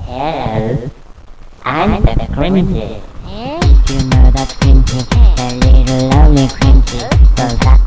Hello, I'm the Crimpy. You know that Crimpy, the little lonely Crimpy, goes up